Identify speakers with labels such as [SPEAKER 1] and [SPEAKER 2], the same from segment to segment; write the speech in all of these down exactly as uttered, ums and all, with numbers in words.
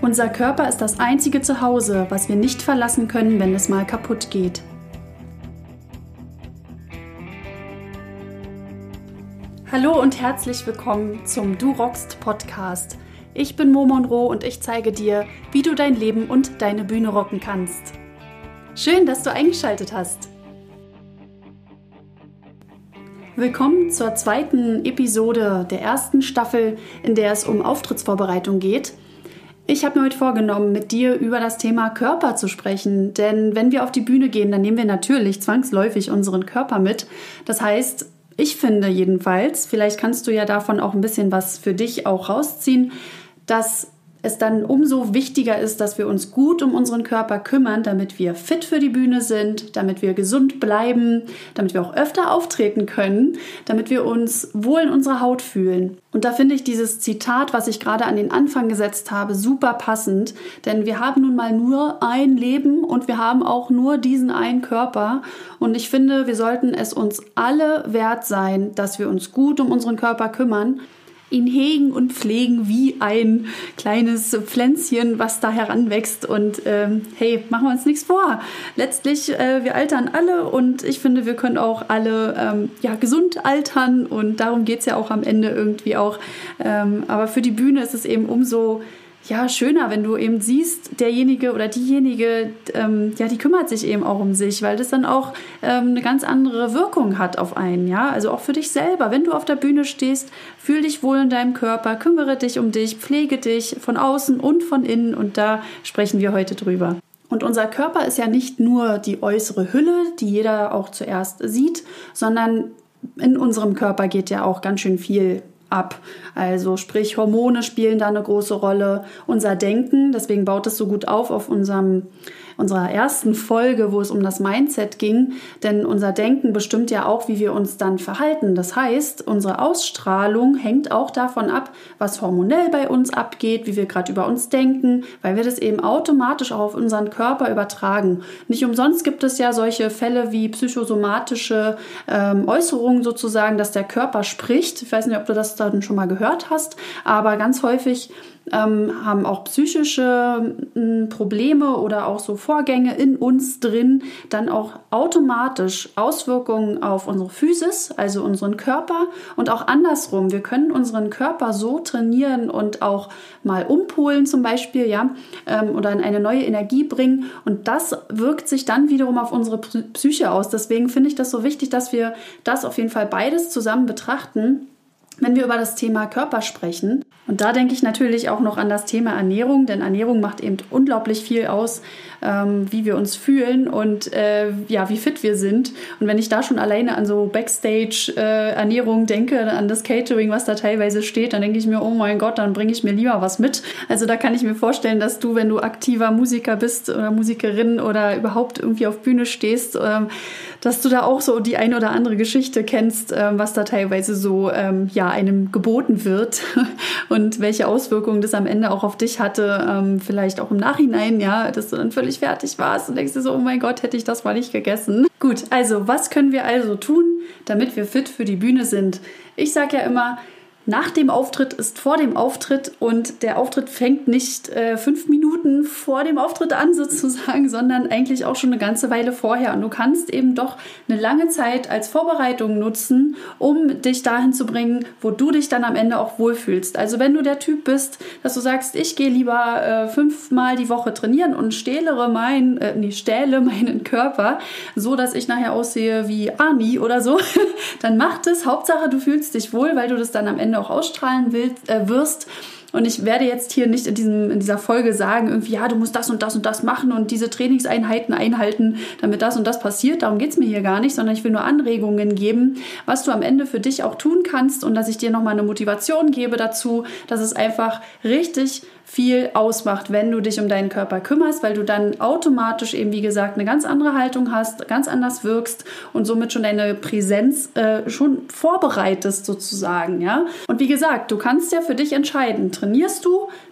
[SPEAKER 1] Unser Körper ist das einzige Zuhause, was wir nicht verlassen können, wenn es mal kaputt geht. Hallo und herzlich willkommen zum Du rockst Podcast. Ich bin Mo Monroe und ich zeige dir, wie du dein Leben und deine Bühne rocken kannst. Schön, dass du eingeschaltet hast. Willkommen zur zweiten Episode der ersten Staffel, in der es um Auftrittsvorbereitung geht. Ich habe mir heute vorgenommen, mit dir über das Thema Körper zu sprechen, denn wenn wir auf die Bühne gehen, dann nehmen wir natürlich zwangsläufig unseren Körper mit. Das heißt, ich finde jedenfalls, vielleicht kannst du ja davon auch ein bisschen was für dich auch rausziehen, dass es dann umso wichtiger ist, dass wir uns gut um unseren Körper kümmern, damit wir fit für die Bühne sind, damit wir gesund bleiben, damit wir auch öfter auftreten können, damit wir uns wohl in unserer Haut fühlen. Und da finde ich dieses Zitat, was ich gerade an den Anfang gesetzt habe, super passend, denn wir haben nun mal nur ein Leben und wir haben auch nur diesen einen Körper. Und ich finde, wir sollten es uns alle wert sein, dass wir uns gut um unseren Körper kümmern, ihn hegen und pflegen wie ein kleines Pflänzchen, was da heranwächst. Und ähm, hey, machen wir uns nichts vor. Letztlich, äh, wir altern alle und ich finde, wir können auch alle ähm, ja, gesund altern und darum geht es ja auch am Ende irgendwie auch. Ähm, aber für die Bühne ist es eben umso ja, schöner, wenn du eben siehst, derjenige oder diejenige, ähm, ja, die kümmert sich eben auch um sich, weil das dann auch ähm, eine ganz andere Wirkung hat auf einen, ja, also auch für dich selber. Wenn du auf der Bühne stehst, fühl dich wohl in deinem Körper, kümmere dich um dich, pflege dich von außen und von innen und da sprechen wir heute drüber. Und unser Körper ist ja nicht nur die äußere Hülle, die jeder auch zuerst sieht, sondern in unserem Körper geht ja auch ganz schön viel ab. Also sprich, Hormone spielen da eine große Rolle, unser Denken, deswegen baut es so gut auf auf unserem, unserer ersten Folge, wo es um das Mindset ging, denn unser Denken bestimmt ja auch, wie wir uns dann verhalten. Das heißt, unsere Ausstrahlung hängt auch davon ab, was hormonell bei uns abgeht, wie wir gerade über uns denken, weil wir das eben automatisch auch auf unseren Körper übertragen. Nicht umsonst gibt es ja solche Fälle wie psychosomatische ähm, Äußerungen sozusagen, dass der Körper spricht. Ich weiß nicht, ob du das dann schon mal gehört hast, aber ganz häufig ähm, haben auch psychische äh, Probleme oder auch so Vorgänge in uns drin dann auch automatisch Auswirkungen auf unsere Physis, also unseren Körper und auch andersrum. Wir können unseren Körper so trainieren und auch mal umpolen zum Beispiel, ja, ähm, oder in eine neue Energie bringen und das wirkt sich dann wiederum auf unsere Psyche aus. Deswegen finde ich das so wichtig, dass wir das auf jeden Fall beides zusammen betrachten, wenn wir über das Thema Körper sprechen. Und da denke ich natürlich auch noch an das Thema Ernährung, denn Ernährung macht eben unglaublich viel aus, ähm, wie wir uns fühlen und äh, ja, wie fit wir sind. Und wenn ich da schon alleine an so Backstage-Ernährung äh, denke, an das Catering, was da teilweise steht, dann denke ich mir, oh mein Gott, dann bringe ich mir lieber was mit. Also da kann ich mir vorstellen, dass du, wenn du aktiver Musiker bist oder Musikerin oder überhaupt irgendwie auf Bühne stehst, ähm, dass du da auch so die eine oder andere Geschichte kennst, ähm, was da teilweise so ähm, ja, einem geboten wird. Und welche Auswirkungen das am Ende auch auf dich hatte, ähm, vielleicht auch im Nachhinein, ja, dass du dann völlig fertig warst und denkst dir so, oh mein Gott, hätte ich das mal nicht gegessen. Gut, also was können wir also tun, damit wir fit für die Bühne sind? Ich sage ja immer, nach dem Auftritt ist vor dem Auftritt und der Auftritt fängt nicht äh, fünf Minuten vor dem Auftritt an sozusagen, sondern eigentlich auch schon eine ganze Weile vorher. Und du kannst eben doch eine lange Zeit als Vorbereitung nutzen, um dich dahin zu bringen, wo du dich dann am Ende auch wohlfühlst. Also wenn du der Typ bist, dass du sagst, ich gehe lieber äh, fünfmal die Woche trainieren und stählere mein, äh, nee, stähle meinen Körper, so dass ich nachher aussehe wie Arnie oder so, dann mach das. Hauptsache, du fühlst dich wohl, weil du das dann am Ende auch ausstrahlen willst, äh, wirst. Und ich werde jetzt hier nicht in, diesem, in dieser Folge sagen, irgendwie, ja, du musst das und das und das machen und diese Trainingseinheiten einhalten, damit das und das passiert. Darum geht es mir hier gar nicht, sondern ich will nur Anregungen geben, was du am Ende für dich auch tun kannst und dass ich dir nochmal eine Motivation gebe dazu, dass es einfach richtig viel ausmacht, wenn du dich um deinen Körper kümmerst, weil du dann automatisch eben, wie gesagt, eine ganz andere Haltung hast, ganz anders wirkst und somit schon deine Präsenz äh, schon vorbereitest sozusagen, ja. Und wie gesagt, du kannst ja für dich entscheiden, trainierst du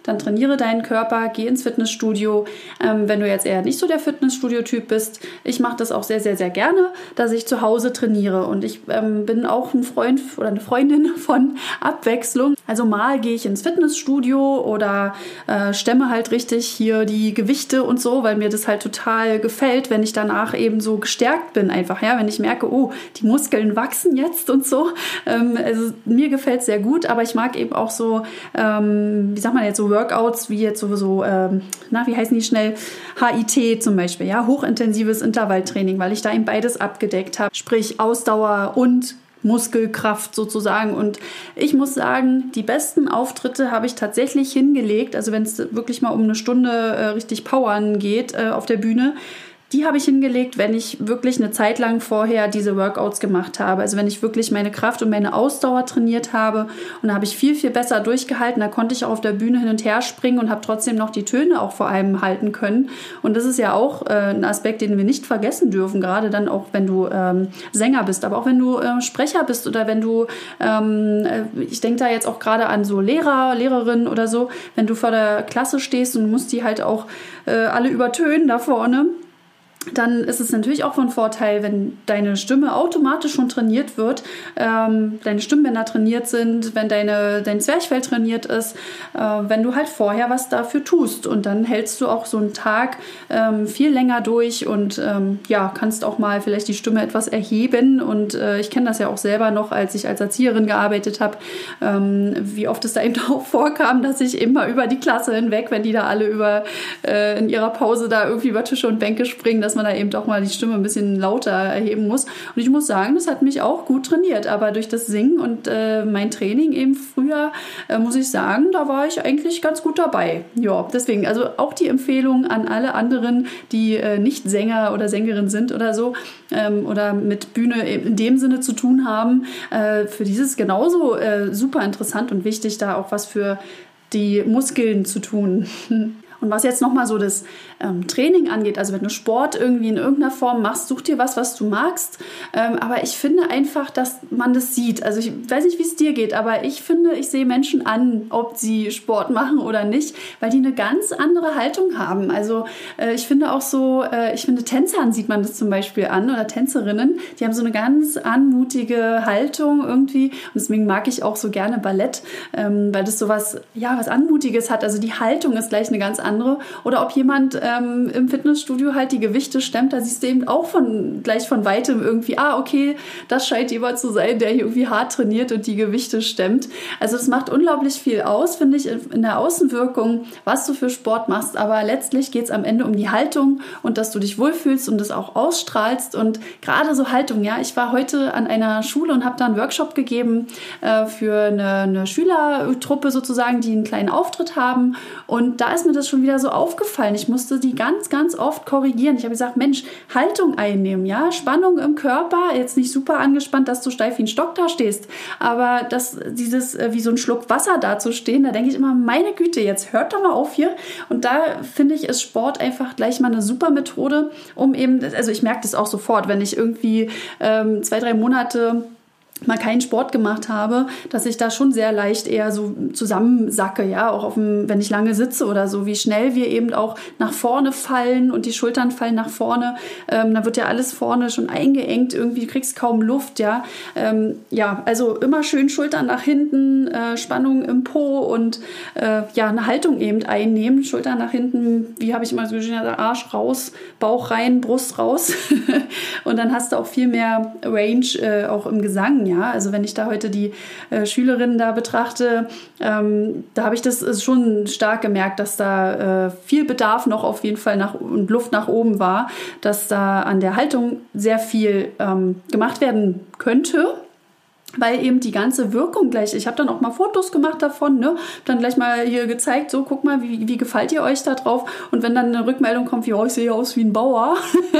[SPEAKER 1] dann trainiere deinen Körper, geh ins Fitnessstudio. Ähm, wenn du jetzt eher nicht so der Fitnessstudio-Typ bist, ich mache das auch sehr, sehr, sehr gerne, dass ich zu Hause trainiere. Und ich ähm, bin auch ein Freund oder eine Freundin von Abwechslung. Also mal gehe ich ins Fitnessstudio oder äh, stemme halt richtig hier die Gewichte und so, weil mir das halt total gefällt, wenn ich danach eben so gestärkt bin einfach. Ja, wenn ich merke, oh, die Muskeln wachsen jetzt und so. Ähm, also mir gefällt es sehr gut, aber ich mag eben auch so, ähm, wie sagt man jetzt, so Workouts wie jetzt sowieso, ähm, na, wie heißen die schnell? H I T zum Beispiel, ja, hochintensives Intervalltraining, weil ich da eben beides abgedeckt habe, sprich Ausdauer und Muskelkraft sozusagen. Und ich muss sagen, die besten Auftritte habe ich tatsächlich hingelegt, also wenn es wirklich mal um eine Stunde äh, richtig powern geht äh, auf der Bühne, die habe ich hingelegt, wenn ich wirklich eine Zeit lang vorher diese Workouts gemacht habe. Also wenn ich wirklich meine Kraft und meine Ausdauer trainiert habe. Und da habe ich viel, viel besser durchgehalten. Da konnte ich auch auf der Bühne hin und her springen und habe trotzdem noch die Töne auch vor allem halten können. Und das ist ja auch äh, ein Aspekt, den wir nicht vergessen dürfen. Gerade dann auch, wenn du ähm, Sänger bist, aber auch wenn du äh, Sprecher bist oder wenn du, ähm, ich denke da jetzt auch gerade an so Lehrer, Lehrerinnen oder so, wenn du vor der Klasse stehst und musst die halt auch äh, alle übertönen da vorne, dann ist es natürlich auch von Vorteil, wenn deine Stimme automatisch schon trainiert wird, ähm, deine Stimmbänder trainiert sind, wenn deine, dein Zwerchfell trainiert ist, äh, wenn du halt vorher was dafür tust. Und dann hältst du auch so einen Tag ähm, viel länger durch und ähm, ja, kannst auch mal vielleicht die Stimme etwas erheben. Und äh, ich kenne das ja auch selber noch, als ich als Erzieherin gearbeitet habe, ähm, wie oft es da eben auch vorkam, dass ich eben mal über die Klasse hinweg, wenn die da alle über äh, in ihrer Pause da irgendwie über Tische und Bänke springen, dass man da eben doch mal die Stimme ein bisschen lauter erheben muss. Und ich muss sagen, das hat mich auch gut trainiert. Aber durch das Singen und äh, mein Training eben früher, äh, muss ich sagen, da war ich eigentlich ganz gut dabei. Ja, deswegen, also auch die Empfehlung an alle anderen, die äh, nicht Sänger oder Sängerin sind oder so, ähm, oder mit Bühne in dem Sinne zu tun haben. Äh, für dieses genauso äh, super interessant und wichtig, da auch was für die Muskeln zu tun. Und was jetzt nochmal so das ähm, Training angeht, also wenn du Sport irgendwie in irgendeiner Form machst, such dir was, was du magst. Ähm, aber ich finde einfach, dass man das sieht. Also ich weiß nicht, wie es dir geht, aber ich finde, ich sehe Menschen an, ob sie Sport machen oder nicht, weil die eine ganz andere Haltung haben. Also äh, ich finde auch so, äh, ich finde Tänzern sieht man das zum Beispiel an oder Tänzerinnen, die haben so eine ganz anmutige Haltung irgendwie. Und deswegen mag ich auch so gerne Ballett, ähm, weil das so was, ja, was Anmutiges hat. Also die Haltung ist gleich eine ganz andere. Oder ob jemand ähm, im Fitnessstudio halt die Gewichte stemmt, da siehst du eben auch von, gleich von weitem irgendwie, ah, okay, das scheint jemand zu sein, der hier irgendwie hart trainiert und die Gewichte stemmt. Also das macht unglaublich viel aus, finde ich, in der Außenwirkung, was du für Sport machst. Aber letztlich geht es am Ende um die Haltung und dass du dich wohlfühlst und das auch ausstrahlst. Und gerade so Haltung, ja, ich war heute an einer Schule und habe da einen Workshop gegeben äh, für eine, eine Schülertruppe sozusagen, die einen kleinen Auftritt haben. Und da ist mir das schon wieder so aufgefallen. Ich musste die ganz, ganz oft korrigieren. Ich habe gesagt, Mensch, Haltung einnehmen, ja, Spannung im Körper, jetzt nicht super angespannt, dass du steif wie ein Stock da stehst, aber das, dieses, wie so ein Schluck Wasser da zu stehen, da denke ich immer, meine Güte, jetzt hört doch mal auf hier. Und da finde ich, ist Sport einfach gleich mal eine super Methode, um eben, also ich merke das auch sofort, wenn ich irgendwie ähm, zwei, drei Monate mal keinen Sport gemacht habe, dass ich da schon sehr leicht eher so zusammensacke, ja, auch auf dem, wenn ich lange sitze oder so, wie schnell wir eben auch nach vorne fallen und die Schultern fallen nach vorne, ähm, da wird ja alles vorne schon eingeengt, irgendwie du kriegst kaum Luft, ja, ähm, ja, also immer schön Schultern nach hinten, äh, Spannung im Po und äh, ja, eine Haltung eben einnehmen, Schultern nach hinten, wie habe ich immer so geschrieben, Arsch raus, Bauch rein, Brust raus und dann hast du auch viel mehr Range äh, auch im Gesang, ja. Ja, also wenn ich da heute die äh, Schülerinnen da betrachte, ähm, da habe ich das ist schon stark gemerkt, dass da äh, viel Bedarf noch auf jeden Fall nach, und Luft nach oben war, dass da an der Haltung sehr viel ähm, gemacht werden könnte. Weil eben die ganze Wirkung gleich, ich habe dann auch mal Fotos gemacht davon, ne, dann gleich mal hier gezeigt, so guck mal, wie, wie gefällt ihr euch da drauf? Und wenn dann eine Rückmeldung kommt, wie, oh, ich sehe aus wie ein Bauer,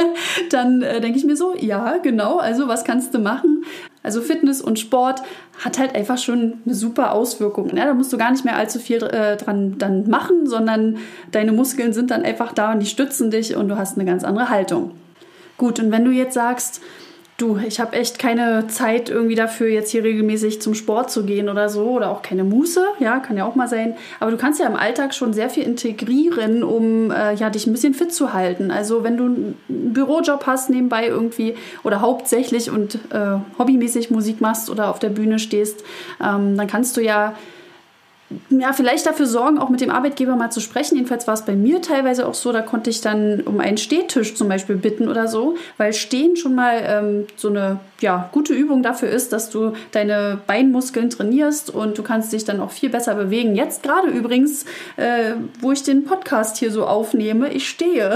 [SPEAKER 1] dann äh, denke ich mir so, ja, genau, also was kannst du machen? Also Fitness und Sport hat halt einfach schon eine super Auswirkung. Ne? Da musst du gar nicht mehr allzu viel äh, dran dann machen, sondern deine Muskeln sind dann einfach da und die stützen dich und du hast eine ganz andere Haltung. Gut, und wenn du jetzt sagst, Du, ich habe echt keine Zeit irgendwie dafür, jetzt hier regelmäßig zum Sport zu gehen oder so oder auch keine Muße, ja, kann ja auch mal sein. Aber du kannst ja im Alltag schon sehr viel integrieren, um äh, ja, dich ein bisschen fit zu halten. Also wenn du einen Bürojob hast nebenbei irgendwie oder hauptsächlich und äh, hobbymäßig Musik machst oder auf der Bühne stehst, ähm, dann kannst du ja Ja, vielleicht dafür sorgen, auch mit dem Arbeitgeber mal zu sprechen. Jedenfalls war es bei mir teilweise auch so, da konnte ich dann um einen Stehtisch zum Beispiel bitten oder so, weil Stehen schon mal ähm, so eine ja, gute Übung dafür ist, dass du deine Beinmuskeln trainierst und du kannst dich dann auch viel besser bewegen. Jetzt gerade übrigens, äh, wo ich den Podcast hier so aufnehme, ich stehe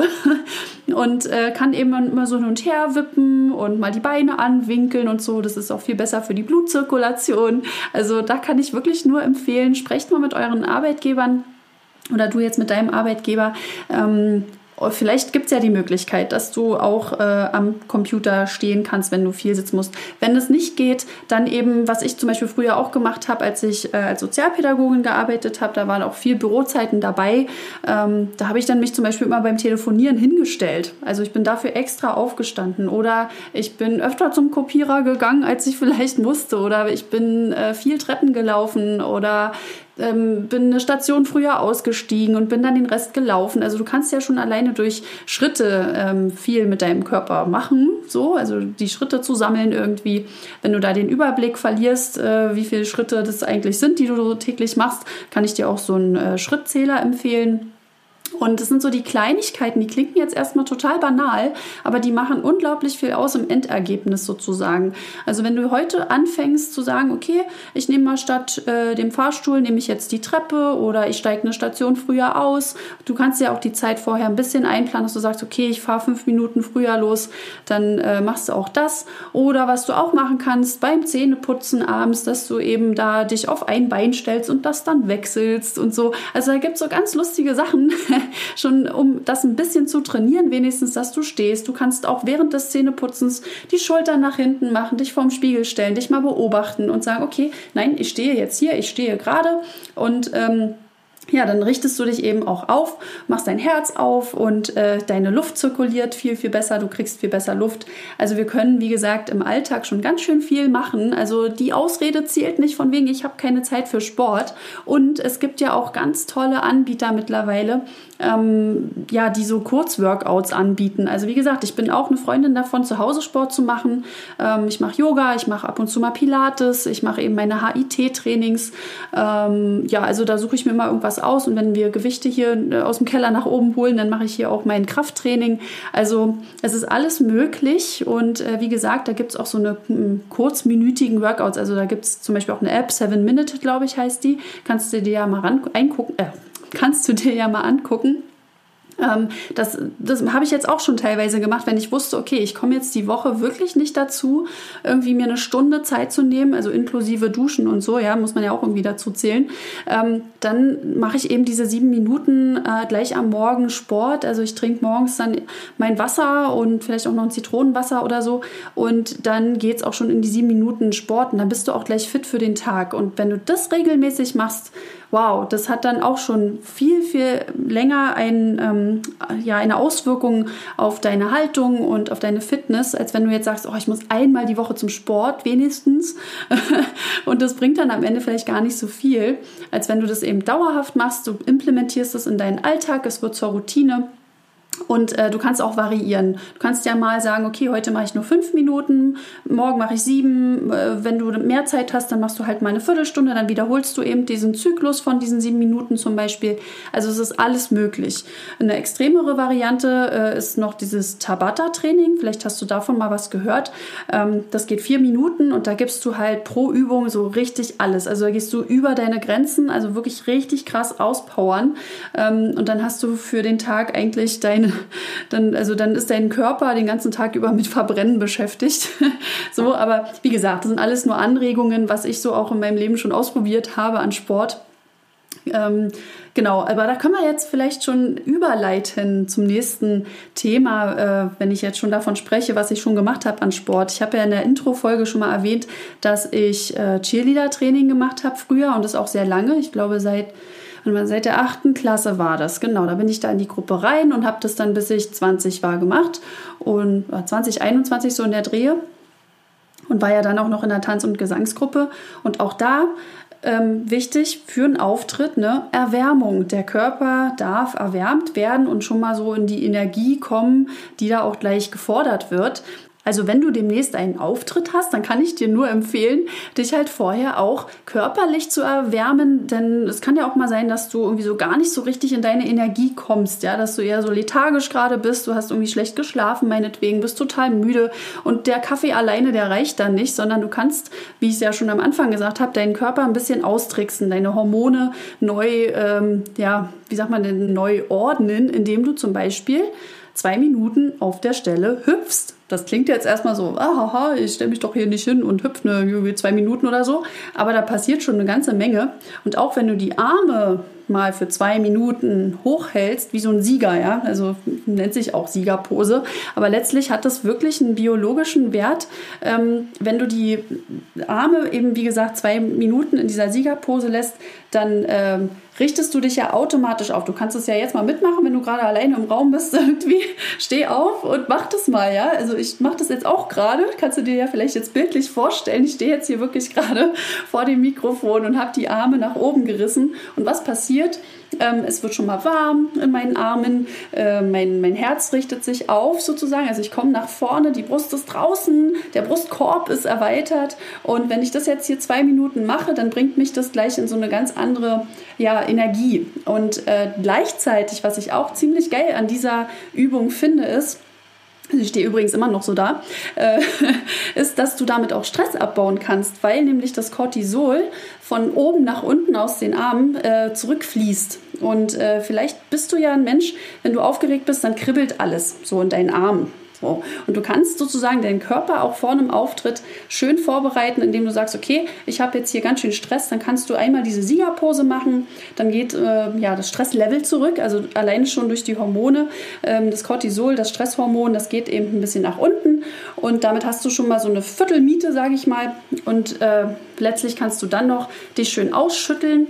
[SPEAKER 1] und äh, kann eben immer so hin und her wippen und mal die Beine anwinkeln und so. Das ist auch viel besser für die Blutzirkulation. Also da kann ich wirklich nur empfehlen, sprecht mal mit euren Arbeitgebern oder du jetzt mit deinem Arbeitgeber. Ähm, Vielleicht gibt es ja die Möglichkeit, dass du auch äh, am Computer stehen kannst, wenn du viel sitzen musst. Wenn es nicht geht, dann eben, was ich zum Beispiel früher auch gemacht habe, als ich äh, als Sozialpädagogin gearbeitet habe, da waren auch viel Bürozeiten dabei. Ähm, da habe ich dann mich zum Beispiel immer beim Telefonieren hingestellt. Also ich bin dafür extra aufgestanden. Oder ich bin öfter zum Kopierer gegangen, als ich vielleicht musste. Oder ich bin äh, viel Treppen gelaufen oder Ähm, bin eine Station früher ausgestiegen und bin dann den Rest gelaufen. Also du kannst ja schon alleine durch Schritte ähm, viel mit deinem Körper machen, so, also die Schritte zu sammeln irgendwie. Wenn du da den Überblick verlierst, äh, wie viele Schritte das eigentlich sind, die du so täglich machst, kann ich dir auch so einen äh, Schrittzähler empfehlen. Und das sind so die Kleinigkeiten, die klingen jetzt erstmal total banal, aber die machen unglaublich viel aus im Endergebnis sozusagen. Also wenn du heute anfängst zu sagen, okay, ich nehme mal statt äh, dem Fahrstuhl, nehme ich jetzt die Treppe oder ich steige eine Station früher aus. Du kannst ja auch die Zeit vorher ein bisschen einplanen, dass du sagst, okay, ich fahre fünf Minuten früher los, dann äh, machst du auch das. Oder was du auch machen kannst beim Zähneputzen abends, dass du eben da dich auf ein Bein stellst und das dann wechselst und so. Also da gibt es so ganz lustige Sachen, schon um das ein bisschen zu trainieren, wenigstens, dass du stehst. Du kannst auch während des Zähneputzens die Schultern nach hinten machen, dich vorm Spiegel stellen, dich mal beobachten und sagen, okay, nein, ich stehe jetzt hier, ich stehe gerade und ähm, ja, dann richtest du dich eben auch auf, machst dein Herz auf und äh, deine Luft zirkuliert viel, viel besser, du kriegst viel besser Luft. Also wir können, wie gesagt, im Alltag schon ganz schön viel machen. Also die Ausrede zählt nicht von wegen, ich habe keine Zeit für Sport. Und es gibt ja auch ganz tolle Anbieter mittlerweile, ähm, ja, die so Kurzworkouts anbieten. Also wie gesagt, ich bin auch eine Freundin davon, zu Hause Sport zu machen. Ähm, ich mache Yoga, ich mache ab und zu mal Pilates, ich mache eben meine H I T-Trainings. Ähm, ja, also da suche ich mir mal irgendwas aus und wenn wir Gewichte hier aus dem Keller nach oben holen, dann mache ich hier auch mein Krafttraining. Also es ist alles möglich und äh, wie gesagt, da gibt es auch so eine m, kurzminütigen Workouts. Also da gibt es zum Beispiel auch eine App, Seven Minute, glaube ich, heißt die. Kannst du dir ja mal ran, eingucken, äh, kannst du dir ja mal angucken. Ähm, das das habe ich jetzt auch schon teilweise gemacht, wenn ich wusste, okay, ich komme jetzt die Woche wirklich nicht dazu, irgendwie mir eine Stunde Zeit zu nehmen, also inklusive Duschen und so, ja, muss man ja auch irgendwie dazu zählen. Ähm, dann mache ich eben diese sieben Minuten äh, gleich am Morgen Sport. Also ich trinke morgens dann mein Wasser und vielleicht auch noch ein Zitronenwasser oder so und dann geht es auch schon in die sieben Minuten Sport und dann bist du auch gleich fit für den Tag. Und wenn du das regelmäßig machst, wow, das hat dann auch schon viel, viel länger ein, ähm, ja, eine Auswirkung auf deine Haltung und auf deine Fitness, als wenn du jetzt sagst, oh, ich muss einmal die Woche zum Sport wenigstens und das bringt dann am Ende vielleicht gar nicht so viel, als wenn du das eben dauerhaft machst, du implementierst es in deinen Alltag, es wird zur Routine. Und äh, du kannst auch variieren. Du kannst ja mal sagen, okay, heute mache ich nur fünf Minuten, morgen mache ich sieben. Äh, wenn du mehr Zeit hast, dann machst du halt mal eine Viertelstunde, dann wiederholst du eben diesen Zyklus von diesen sieben Minuten zum Beispiel. Also es ist alles möglich. Eine extremere Variante äh, ist noch dieses Tabata-Training. Vielleicht hast du davon mal was gehört. Ähm, das geht vier Minuten und da gibst du halt pro Übung so richtig alles. Also da gehst du über deine Grenzen, also wirklich richtig krass auspowern. Ähm, und dann hast du für den Tag eigentlich deine Dann, also dann ist dein Körper den ganzen Tag über mit Verbrennen beschäftigt. So, aber wie gesagt, das sind alles nur Anregungen, was ich so auch in meinem Leben schon ausprobiert habe an Sport. Ähm, genau, aber da können wir jetzt vielleicht schon überleiten zum nächsten Thema, äh, wenn ich jetzt schon davon spreche, was ich schon gemacht habe an Sport. Ich habe ja in der Intro-Folge schon mal erwähnt, dass ich äh, Cheerleader-Training gemacht habe früher und das auch sehr lange. Ich glaube, seit Seit der achten Klasse war das, genau. Da bin ich da in die Gruppe rein und habe das dann bis ich zwanzig war gemacht und zwanzig, einundzwanzig so in der Drehe. und war ja dann auch noch in der Tanz- und Gesangsgruppe. Und auch da ähm, wichtig für einen Auftritt, ne, Erwärmung. Der Körper darf erwärmt werden und schon mal so in die Energie kommen, die da auch gleich gefordert wird. Also wenn du demnächst einen Auftritt hast, dann kann ich dir nur empfehlen, dich halt vorher auch körperlich zu erwärmen, denn es kann ja auch mal sein, dass du irgendwie so gar nicht so richtig in deine Energie kommst, ja, dass du eher so lethargisch gerade bist, du hast irgendwie schlecht geschlafen, meinetwegen, bist total müde und der Kaffee alleine, der reicht dann nicht, sondern du kannst, wie ich es ja schon am Anfang gesagt habe, deinen Körper ein bisschen austricksen, deine Hormone neu, ähm, ja, wie sagt man denn, neu ordnen, indem du zum Beispiel zwei Minuten auf der Stelle hüpfst. Das klingt jetzt erstmal so, aha, ich stelle mich doch hier nicht hin und hüpfe eine, zwei Minuten oder so. Aber da passiert schon eine ganze Menge. Und auch wenn du die Arme mal für zwei Minuten hochhältst, wie so ein Sieger, ja, also nennt sich auch Siegerpose. Aber letztlich hat das wirklich einen biologischen Wert. Ähm, wenn du die Arme eben, wie gesagt, zwei Minuten in dieser Siegerpose lässt, dann ähm, richtest du dich ja automatisch auf. Du kannst es ja jetzt mal mitmachen, wenn du gerade alleine im Raum bist, irgendwie. Steh auf und mach das mal, ja. Also ich mache das jetzt auch gerade. Kannst du dir ja vielleicht jetzt bildlich vorstellen. Ich stehe jetzt hier wirklich gerade vor dem Mikrofon und habe die Arme nach oben gerissen. Und was passiert? Ähm, es wird schon mal warm in meinen Armen. Äh, mein, mein Herz richtet sich auf sozusagen. Also ich komme nach vorne, die Brust ist draußen, der Brustkorb ist erweitert. Und wenn ich das jetzt hier zwei Minuten mache, dann bringt mich das gleich in so eine ganz andere, ja, Energie. Und äh, gleichzeitig, was ich auch ziemlich geil an dieser Übung finde, ist, also ich stehe übrigens immer noch so da, äh, ist, dass du damit auch Stress abbauen kannst, weil nämlich das Cortisol von oben nach unten aus den Armen äh, zurückfließt. Und äh, vielleicht bist du ja ein Mensch, wenn du aufgeregt bist, dann kribbelt alles so in deinen Armen. So. Und du kannst sozusagen deinen Körper auch vor einem Auftritt schön vorbereiten, indem du sagst, okay, ich habe jetzt hier ganz schön Stress, dann kannst du einmal diese Siegerpose machen, dann geht äh, ja, das Stresslevel zurück, also alleine schon durch die Hormone, ähm, das Cortisol, das Stresshormon, das geht eben ein bisschen nach unten und damit hast du schon mal so eine Viertelmiete, sage ich mal, und äh, letztlich kannst du dann noch dich schön ausschütteln.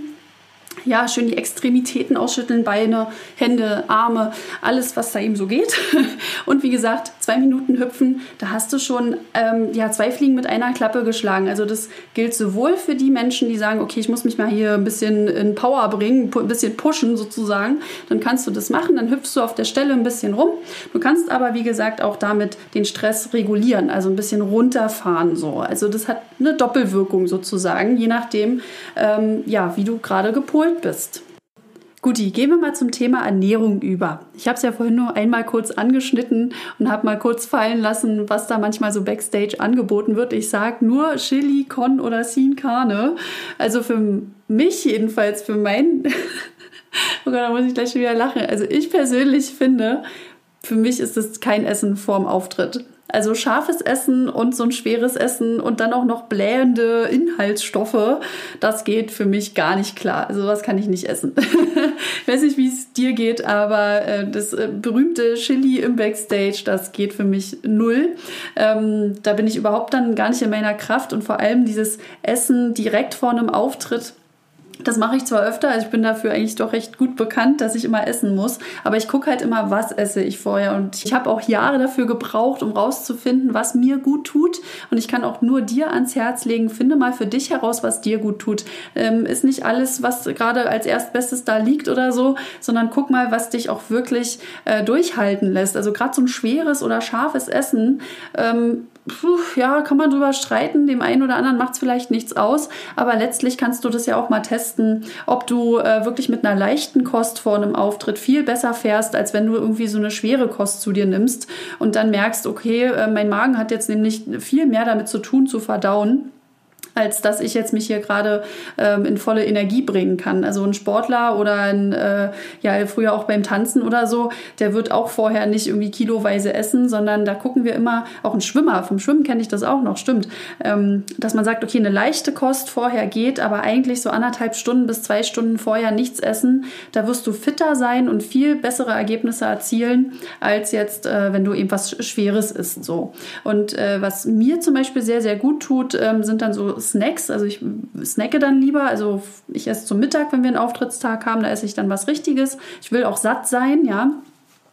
[SPEAKER 1] Ja, schön die Extremitäten ausschütteln, Beine, Hände, Arme, alles, was da eben so geht. Und wie gesagt, zwei Minuten hüpfen, da hast du schon ähm, ja, zwei Fliegen mit einer Klappe geschlagen. Also das gilt sowohl für die Menschen, die sagen, okay, ich muss mich mal hier ein bisschen in Power bringen, ein bisschen pushen sozusagen. Dann kannst du das machen, dann hüpfst du auf der Stelle ein bisschen rum. Du kannst aber, wie gesagt, auch damit den Stress regulieren, also ein bisschen runterfahren. So. Also das hat eine Doppelwirkung sozusagen, je nachdem, ähm, ja, wie du gerade gepolt bist. Guti, gehen wir mal zum Thema Ernährung über. Ich habe es ja vorhin nur einmal kurz angeschnitten und habe mal kurz fallen lassen, was da manchmal so Backstage angeboten wird. Ich sage nur Chili con oder Sin Carne. Also für mich jedenfalls, für mein... oh Gott, da muss ich gleich schon wieder lachen. Also ich persönlich finde, für mich ist das kein Essen vorm Auftritt. Also scharfes Essen und so ein schweres Essen und dann auch noch blähende Inhaltsstoffe, das geht für mich gar nicht klar. Also sowas kann ich nicht essen. Ich weiß nicht, wie es dir geht, aber äh, das äh, berühmte Chili im Backstage, das geht für mich null. Ähm, da bin ich überhaupt dann gar nicht in meiner Kraft und vor allem dieses Essen direkt vor einem Auftritt. Das mache ich zwar öfter, also ich bin dafür eigentlich doch recht gut bekannt, dass ich immer essen muss, aber ich gucke halt immer, was esse ich vorher und ich habe auch Jahre dafür gebraucht, um rauszufinden, was mir gut tut und ich kann auch nur dir ans Herz legen, finde mal für dich heraus, was dir gut tut. Ähm, ist nicht alles, was gerade als Erstbestes da liegt oder so, sondern guck mal, was dich auch wirklich äh, durchhalten lässt. Also gerade so ein schweres oder scharfes Essen, ähm, Puh, ja, kann man drüber streiten. Dem einen oder anderen macht es vielleicht nichts aus. Aber letztlich kannst du das ja auch mal testen, ob du äh, wirklich mit einer leichten Kost vor einem Auftritt viel besser fährst, als wenn du irgendwie so eine schwere Kost zu dir nimmst und dann merkst, okay, äh, mein Magen hat jetzt nämlich viel mehr damit zu tun, zu verdauen, als dass ich jetzt mich hier gerade ähm, in volle Energie bringen kann. Also ein Sportler oder ein, äh, ja, früher auch beim Tanzen oder so, der wird auch vorher nicht irgendwie kiloweise essen, sondern da gucken wir immer, auch ein Schwimmer, vom Schwimmen kenne ich das auch noch, stimmt, ähm, dass man sagt, okay, eine leichte Kost vorher geht, aber eigentlich so anderthalb Stunden bis zwei Stunden vorher nichts essen, da wirst du fitter sein und viel bessere Ergebnisse erzielen, als jetzt, äh, wenn du eben was Schweres isst, so. Und äh, was mir zum Beispiel sehr, sehr gut tut, ähm, sind dann so Snacks, also ich snacke dann lieber, also ich esse zum Mittag, wenn wir einen Auftrittstag haben, da esse ich dann was Richtiges. Ich will auch satt sein, ja.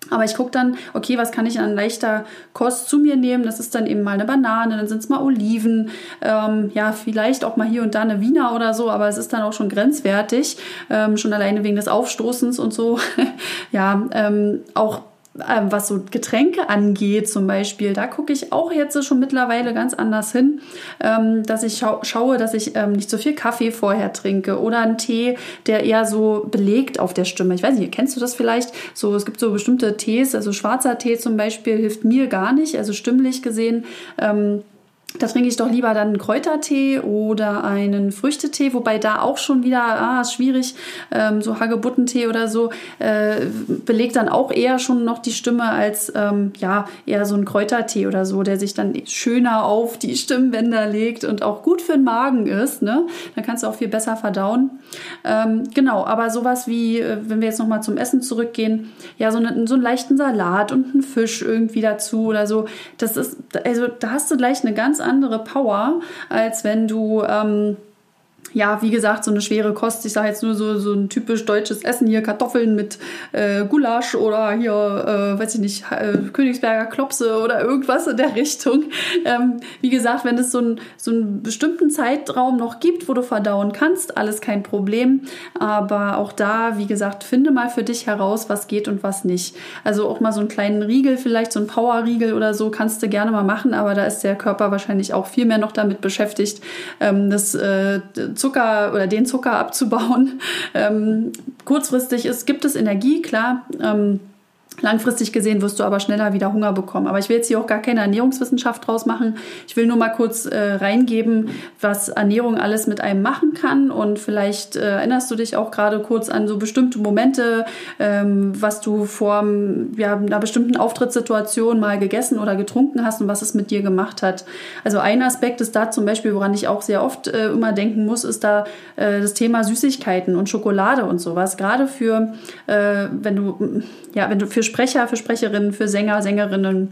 [SPEAKER 1] Aber ich gucke dann, okay, was kann ich an leichter Kost zu mir nehmen? Das ist dann eben mal eine Banane, dann sind es mal Oliven, ähm, ja, vielleicht auch mal hier und da eine Wiener oder so, aber es ist dann auch schon grenzwertig, ähm, schon alleine wegen des Aufstoßens und so. ja, ähm, auch ähm, was so Getränke angeht zum Beispiel, da gucke ich auch jetzt schon mittlerweile ganz anders hin, ähm, dass ich schau- schaue, dass ich ähm, nicht so viel Kaffee vorher trinke oder einen Tee, der eher so belegt auf der Stimme. Ich weiß nicht, kennst du das vielleicht? So, es gibt so bestimmte Tees, also schwarzer Tee zum Beispiel hilft mir gar nicht, also stimmlich gesehen, ähm, da trinke ich doch lieber dann einen Kräutertee oder einen Früchtetee, wobei da auch schon wieder, ah, ist schwierig, ähm, so Hagebuttentee oder so, äh, belegt dann auch eher schon noch die Stimme als, ähm, ja, eher so ein Kräutertee oder so, der sich dann schöner auf die Stimmbänder legt und auch gut für den Magen ist, ne? Dann kannst du auch viel besser verdauen. Ähm, genau, aber sowas wie, äh, wenn wir jetzt nochmal zum Essen zurückgehen, ja, so, eine, so einen leichten Salat und einen Fisch irgendwie dazu oder so, das ist, also da hast du gleich eine ganz andere Power, als wenn du, ähm, ja, wie gesagt, so eine schwere Kost. Ich sage jetzt nur so, so ein typisch deutsches Essen hier, Kartoffeln mit äh, Gulasch oder hier, äh, weiß ich nicht, äh, Königsberger Klopse oder irgendwas in der Richtung. Ähm, wie gesagt, wenn es so, ein, so einen bestimmten Zeitraum noch gibt, wo du verdauen kannst, alles kein Problem. Aber auch da, wie gesagt, finde mal für dich heraus, was geht und was nicht. Also auch mal so einen kleinen Riegel, vielleicht so ein Powerriegel oder so, kannst du gerne mal machen, aber da ist der Körper wahrscheinlich auch viel mehr noch damit beschäftigt, ähm, das äh, Zucker oder den Zucker abzubauen. Ähm, kurzfristig ist, gibt es Energie, klar. Ähm, Langfristig gesehen wirst du aber schneller wieder Hunger bekommen. Aber ich will jetzt hier auch gar keine Ernährungswissenschaft draus machen. Ich will nur mal kurz äh, reingeben, was Ernährung alles mit einem machen kann. Und vielleicht äh, erinnerst du dich auch gerade kurz an so bestimmte Momente, ähm, was du vor ja, einer bestimmten Auftrittssituation mal gegessen oder getrunken hast und was es mit dir gemacht hat. Also ein Aspekt ist da zum Beispiel, woran ich auch sehr oft äh, immer denken muss, ist da äh, das Thema Süßigkeiten und Schokolade und sowas. Gerade für, äh, wenn du, ja, wenn du für Sprecher, für Sprecherinnen, für Sänger, Sängerinnen.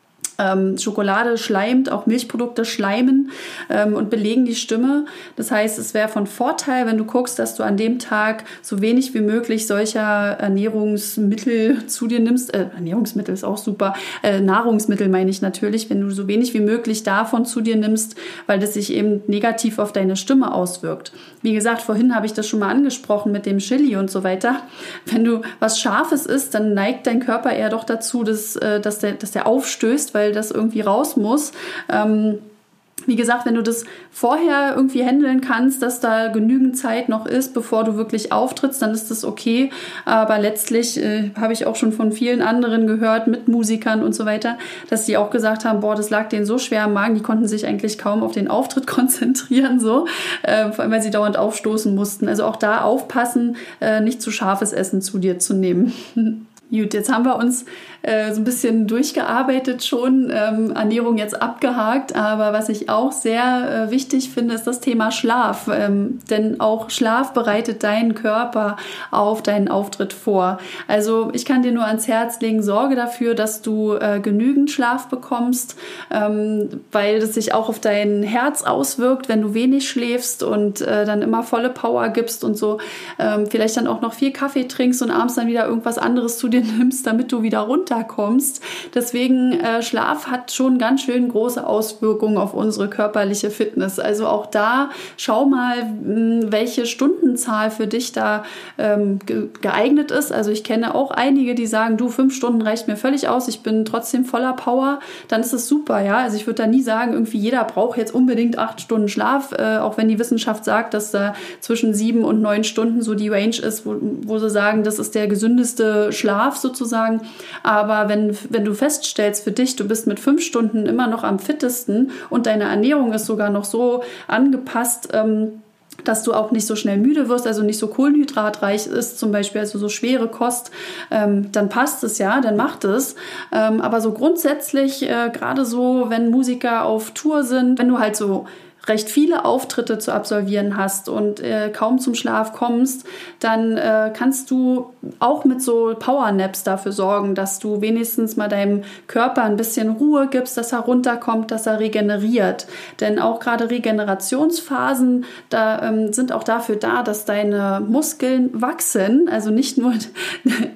[SPEAKER 1] Ähm, Schokolade schleimt, auch Milchprodukte schleimen ähm, und belegen die Stimme. Das heißt, es wäre von Vorteil, wenn du guckst, dass du an dem Tag so wenig wie möglich solcher Ernährungsmittel zu dir nimmst. Äh, Ernährungsmittel ist auch super. Äh, Nahrungsmittel meine ich natürlich, wenn du so wenig wie möglich davon zu dir nimmst, weil das sich eben negativ auf deine Stimme auswirkt. Wie gesagt, vorhin habe ich das schon mal angesprochen mit dem Chili und so weiter. Wenn du was Scharfes isst, dann neigt dein Körper eher doch dazu, dass, äh, dass, der, dass der aufstößt, weil das irgendwie raus muss. Ähm, wie gesagt, wenn du das vorher irgendwie handeln kannst, dass da genügend Zeit noch ist, bevor du wirklich auftrittst, dann ist das okay. Aber letztlich äh, habe ich auch schon von vielen anderen gehört, mit Musikern und so weiter, dass die auch gesagt haben, boah, das lag denen so schwer am Magen, die konnten sich eigentlich kaum auf den Auftritt konzentrieren, so, äh, vor allem, weil sie dauernd aufstoßen mussten. Also auch da aufpassen, äh, nicht zu scharfes Essen zu dir zu nehmen. Gut, jetzt haben wir uns äh, so ein bisschen durchgearbeitet schon, ähm, Ernährung jetzt abgehakt, aber was ich auch sehr äh, wichtig finde, ist das Thema Schlaf, ähm, denn auch Schlaf bereitet deinen Körper auf deinen Auftritt vor. Also ich kann dir nur ans Herz legen, sorge dafür, dass du äh, genügend Schlaf bekommst, ähm, weil das sich auch auf dein Herz auswirkt, wenn du wenig schläfst und äh, dann immer volle Power gibst und so, ähm, vielleicht dann auch noch viel Kaffee trinkst und abends dann wieder irgendwas anderes zu dir nimmst, damit du wieder runterkommst. Deswegen, äh, Schlaf hat schon ganz schön große Auswirkungen auf unsere körperliche Fitness. Also auch da, schau mal, mh, welche Stundenzahl für dich da ähm, ge- geeignet ist. Also ich kenne auch einige, die sagen, du, fünf Stunden reicht mir völlig aus, ich bin trotzdem voller Power. Dann ist es super, ja. Also ich würde da nie sagen, irgendwie jeder braucht jetzt unbedingt acht Stunden Schlaf, äh, auch wenn die Wissenschaft sagt, dass da zwischen sieben und neun Stunden so die Range ist, wo, wo sie sagen, das ist der gesündeste Schlaf sozusagen. Aber wenn, wenn du feststellst für dich, du bist mit fünf Stunden immer noch am fittesten und deine Ernährung ist sogar noch so angepasst, ähm, dass du auch nicht so schnell müde wirst, also nicht so kohlenhydratreich ist zum Beispiel, also so schwere Kost, ähm, dann passt es ja, dann macht es. Ähm, aber so grundsätzlich, äh, gerade so, wenn Musiker auf Tour sind, wenn du halt so recht viele Auftritte zu absolvieren hast und äh, kaum zum Schlaf kommst, dann äh, kannst du auch mit so Powernaps dafür sorgen, dass du wenigstens mal deinem Körper ein bisschen Ruhe gibst, dass er runterkommt, dass er regeneriert. Denn auch gerade Regenerationsphasen da, ähm, sind auch dafür da, dass deine Muskeln wachsen. Also nicht nur,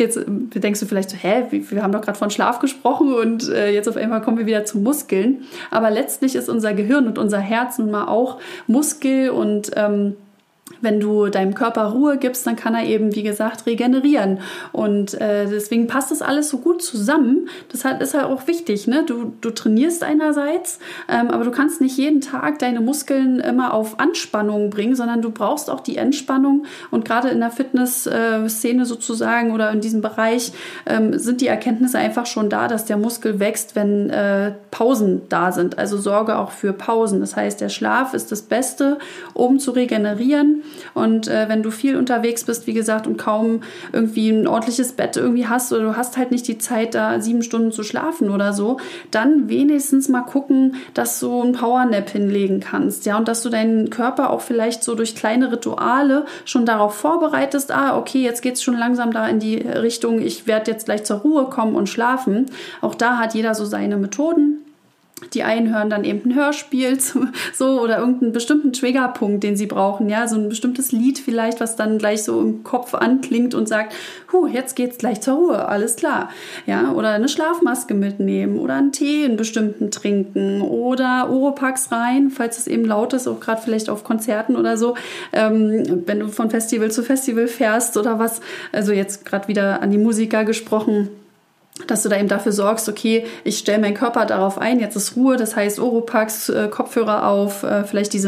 [SPEAKER 1] jetzt, denkst du vielleicht so, hä, wir haben doch gerade von Schlaf gesprochen und äh, jetzt auf einmal kommen wir wieder zu Muskeln. Aber letztlich ist unser Gehirn und unser Herz nun mal auch Muskel und ähm, wenn du deinem Körper Ruhe gibst, dann kann er eben, wie gesagt, regenerieren. Und äh, deswegen passt das alles so gut zusammen. Das halt, ist halt auch wichtig, ne? Du, du trainierst einerseits, ähm, aber du kannst nicht jeden Tag deine Muskeln immer auf Anspannung bringen, sondern du brauchst auch die Entspannung. Und gerade in der Fitness-Szene sozusagen oder in diesem Bereich ähm, sind die Erkenntnisse einfach schon da, dass der Muskel wächst, wenn äh, Pausen da sind. Also sorge auch für Pausen. Das heißt, der Schlaf ist das Beste, um zu regenerieren. Und äh, wenn du viel unterwegs bist, wie gesagt, und kaum irgendwie ein ordentliches Bett irgendwie hast oder du hast halt nicht die Zeit, da sieben Stunden zu schlafen oder so, dann wenigstens mal gucken, dass du einen Powernap hinlegen kannst, ja, und dass du deinen Körper auch vielleicht so durch kleine Rituale schon darauf vorbereitest, ah, okay, jetzt geht's schon langsam da in die Richtung, ich werde jetzt gleich zur Ruhe kommen und schlafen. Auch da hat jeder so seine Methoden. Die einen hören dann eben ein Hörspiel so oder irgendeinen bestimmten Triggerpunkt, den sie brauchen, ja, so ein bestimmtes Lied vielleicht, was dann gleich so im Kopf anklingt und sagt, huh, jetzt geht's gleich zur Ruhe, alles klar, ja, oder eine Schlafmaske mitnehmen oder einen Tee in bestimmten trinken oder Oropax rein, falls es eben laut ist, auch gerade vielleicht auf Konzerten oder so, ähm, wenn du von Festival zu Festival fährst oder was, also jetzt gerade wieder an die Musiker gesprochen, dass du da eben dafür sorgst, okay, ich stelle meinen Körper darauf ein, jetzt ist Ruhe, das heißt Oropax, äh, Kopfhörer auf, äh, vielleicht diese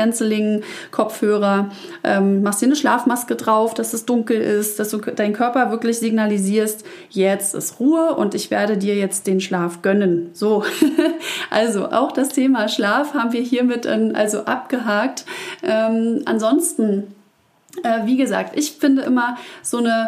[SPEAKER 1] Noise-Canceling-Kopfhörer, ähm, machst dir eine Schlafmaske drauf, dass es dunkel ist, dass du deinen Körper wirklich signalisierst, jetzt ist Ruhe und ich werde dir jetzt den Schlaf gönnen. So, also auch das Thema Schlaf haben wir hiermit ähm, also abgehakt. Ähm, ansonsten, äh, wie gesagt, ich finde immer so eine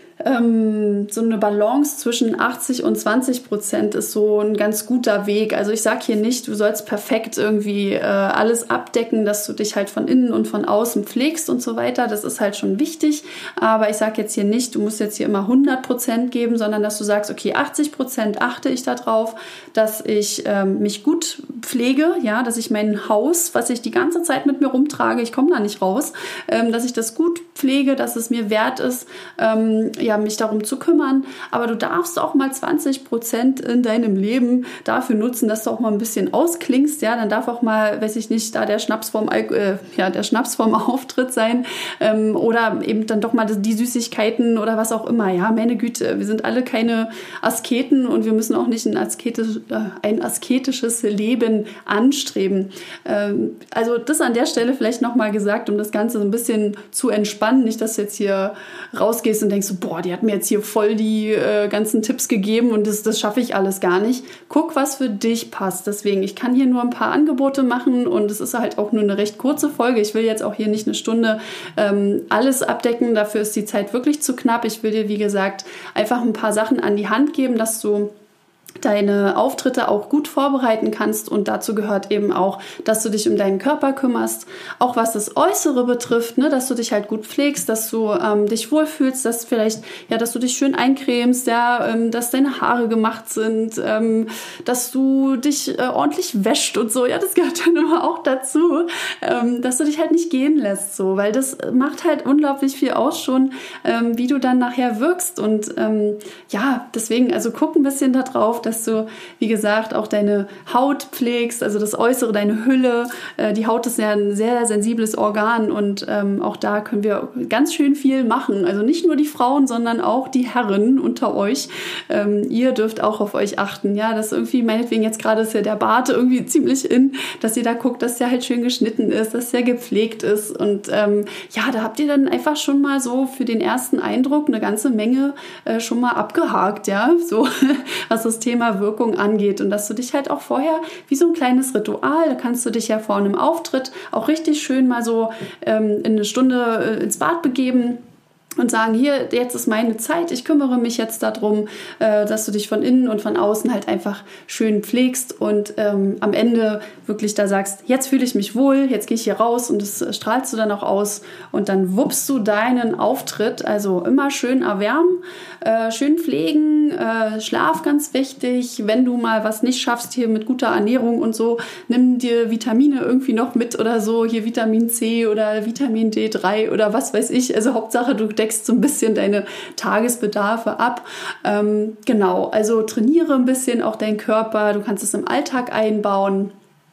[SPEAKER 1] Ähm, so eine Balance zwischen achtzig und zwanzig Prozent ist so ein ganz guter Weg. Also ich sage hier nicht, du sollst perfekt irgendwie äh, alles abdecken, dass du dich halt von innen und von außen pflegst und so weiter. Das ist halt schon wichtig. Aber ich sage jetzt hier nicht, du musst jetzt hier immer hundert Prozent geben, sondern dass du sagst, okay, achtzig Prozent achte ich darauf, dass ich ähm, mich gut pflege, ja, dass ich mein Haus, was ich die ganze Zeit mit mir rumtrage, ich komme da nicht raus, ähm, dass ich das gut pflege, dass es mir wert ist, ähm, ja, mich darum zu kümmern, aber du darfst auch mal zwanzig Prozent in deinem Leben dafür nutzen, dass du auch mal ein bisschen ausklingst, ja, dann darf auch mal, weiß ich nicht, da der Schnaps vorm, äh, ja, der Schnaps vorm Auftritt sein, ähm, oder eben dann doch mal die Süßigkeiten oder was auch immer, ja, meine Güte, wir sind alle keine Asketen und wir müssen auch nicht ein, asketisch, äh, ein asketisches Leben anstreben. Ähm, also das an der Stelle vielleicht nochmal gesagt, um das Ganze so ein bisschen zu entspannen, nicht, dass du jetzt hier rausgehst und denkst so, boah, die hat mir jetzt hier voll die äh, ganzen Tipps gegeben und das, das schaffe ich alles gar nicht. Guck, was für dich passt. Deswegen, ich kann hier nur ein paar Angebote machen und es ist halt auch nur eine recht kurze Folge. Ich will jetzt auch hier nicht eine Stunde ähm, alles abdecken. Dafür ist die Zeit wirklich zu knapp. Ich will dir, wie gesagt, einfach ein paar Sachen an die Hand geben, dass du deine Auftritte auch gut vorbereiten kannst und dazu gehört eben auch, dass du dich um deinen Körper kümmerst, auch was das Äußere betrifft, ne, dass du dich halt gut pflegst, dass du ähm, dich wohlfühlst, dass vielleicht, ja, dass du dich schön eincremst, ja, ähm, dass deine Haare gemacht sind, ähm, dass du dich äh, ordentlich wäscht und so, ja, das gehört dann immer auch dazu, ähm, dass du dich halt nicht gehen lässt, so, weil das macht halt unglaublich viel aus schon, ähm, wie du dann nachher wirkst und ähm, ja, deswegen, also guck ein bisschen da drauf, dass du, wie gesagt, auch deine Haut pflegst, also das Äußere, deine Hülle. Äh, die Haut ist ja ein sehr sensibles Organ und ähm, auch da können wir ganz schön viel machen. Also nicht nur die Frauen, sondern auch die Herren unter euch. Ähm, ihr dürft auch auf euch achten. Ja, das irgendwie, meinetwegen jetzt gerade ist ja der Bart irgendwie ziemlich in, dass ihr da guckt, dass der halt schön geschnitten ist, dass der gepflegt ist und ähm, ja, da habt ihr dann einfach schon mal so für den ersten Eindruck eine ganze Menge äh, schon mal abgehakt, ja, so was das Thema Wirkung angeht und dass du dich halt auch vorher wie so ein kleines Ritual, da kannst du dich ja vor einem Auftritt auch richtig schön mal so ähm, in eine Stunde äh, ins Bad begeben und sagen, hier, jetzt ist meine Zeit, ich kümmere mich jetzt darum, äh, dass du dich von innen und von außen halt einfach schön pflegst und ähm, am Ende wirklich da sagst, jetzt fühle ich mich wohl, jetzt gehe ich hier raus und das strahlst du dann auch aus und dann wuppst du deinen Auftritt, also immer schön erwärmen, äh, schön pflegen, äh, Schlaf ganz wichtig, wenn du mal was nicht schaffst hier mit guter Ernährung und so, nimm dir Vitamine irgendwie noch mit oder so, hier Vitamin C oder Vitamin D drei oder was weiß ich, also Hauptsache du denkst deckst so ein bisschen deine Tagesbedarfe ab. Ähm, genau, also trainiere ein bisschen auch deinen Körper, du kannst es im Alltag einbauen.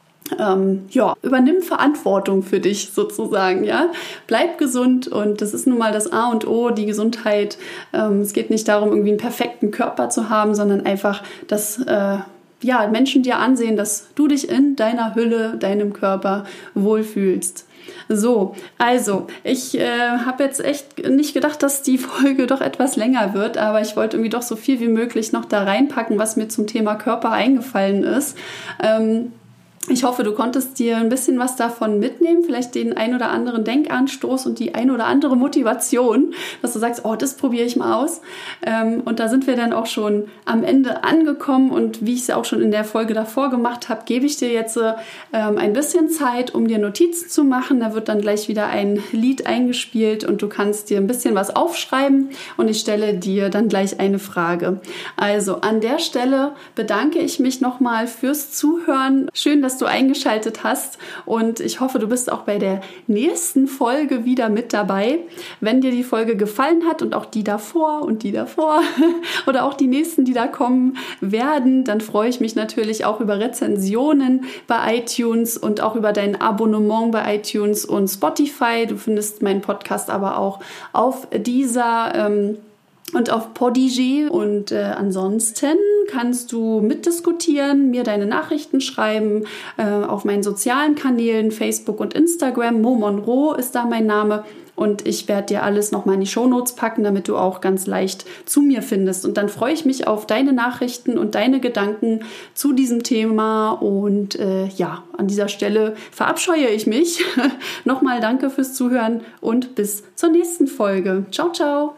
[SPEAKER 1] Ähm, ja, übernimm Verantwortung für dich sozusagen, ja. Bleib gesund und das ist nun mal das A und O, die Gesundheit. Ähm, es geht nicht darum, irgendwie einen perfekten Körper zu haben, sondern einfach, dass äh, ja, Menschen dir ansehen, dass du dich in deiner Hülle, deinem Körper wohlfühlst. So, also ich äh, habe jetzt echt nicht gedacht, dass die Folge doch etwas länger wird, aber ich wollte irgendwie doch so viel wie möglich noch da reinpacken, was mir zum Thema Körper eingefallen ist. Ähm, Ich hoffe, du konntest dir ein bisschen was davon mitnehmen, vielleicht den ein oder anderen Denkanstoß und die ein oder andere Motivation, dass du sagst, oh, das probiere ich mal aus. Und da sind wir dann auch schon am Ende angekommen und wie ich es auch schon in der Folge davor gemacht habe, gebe ich dir jetzt ein bisschen Zeit, um dir Notizen zu machen. Da wird dann gleich wieder ein Lied eingespielt und du kannst dir ein bisschen was aufschreiben und ich stelle dir dann gleich eine Frage. Also an der Stelle bedanke ich mich nochmal fürs Zuhören. Schön, dass dass du eingeschaltet hast und ich hoffe, du bist auch bei der nächsten Folge wieder mit dabei. Wenn dir die Folge gefallen hat und auch die davor und die davor oder auch die nächsten, die da kommen werden, dann freue ich mich natürlich auch über Rezensionen bei iTunes und auch über dein Abonnement bei iTunes und Spotify. Du findest meinen Podcast aber auch auf dieser ähm, und auf Podigy und äh, ansonsten kannst du mitdiskutieren, mir deine Nachrichten schreiben äh, auf meinen sozialen Kanälen, Facebook und Instagram. Mo Monroe ist da mein Name und ich werde dir alles nochmal in die Shownotes packen, damit du auch ganz leicht zu mir findest. Und dann freue ich mich auf deine Nachrichten und deine Gedanken zu diesem Thema und äh, ja, an dieser Stelle verabscheue ich mich. Nochmal danke fürs Zuhören und bis zur nächsten Folge. Ciao, ciao!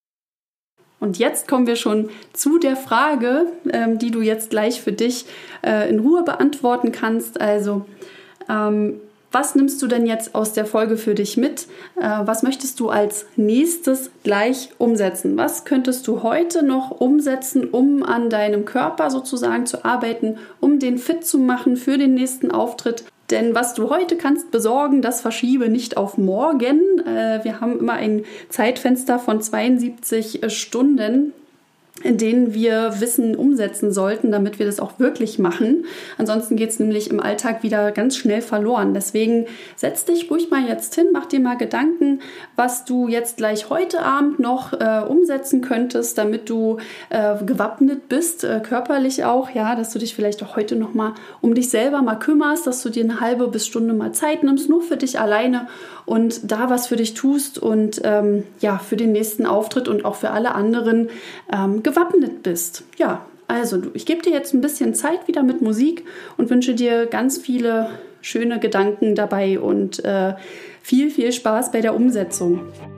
[SPEAKER 1] Und jetzt kommen wir schon zu der Frage, ähm, die du jetzt gleich für dich äh, in Ruhe beantworten kannst. Also, ähm, was nimmst du denn jetzt aus der Folge für dich mit? Äh, was möchtest du als nächstes gleich umsetzen? Was könntest du heute noch umsetzen, um an deinem Körper sozusagen zu arbeiten, um den fit zu machen für den nächsten Auftritt? Denn was du heute kannst besorgen, das verschiebe nicht auf morgen. Wir haben immer ein Zeitfenster von zweiundsiebzig Stunden, in denen wir Wissen umsetzen sollten, damit wir das auch wirklich machen. Ansonsten geht es nämlich im Alltag wieder ganz schnell verloren. Deswegen setz dich ruhig mal jetzt hin, mach dir mal Gedanken, was du jetzt gleich heute Abend noch äh, umsetzen könntest, damit du äh, gewappnet bist, äh, körperlich auch, ja, dass du dich vielleicht auch heute noch mal um dich selber mal kümmerst, dass du dir eine halbe bis Stunde mal Zeit nimmst, nur für dich alleine und da was für dich tust und ähm, ja, für den nächsten Auftritt und auch für alle anderen ähm, gewappnet bist. Ja, also ich gebe dir jetzt ein bisschen Zeit wieder mit Musik und wünsche dir ganz viele schöne Gedanken dabei und äh, viel, viel Spaß bei der Umsetzung.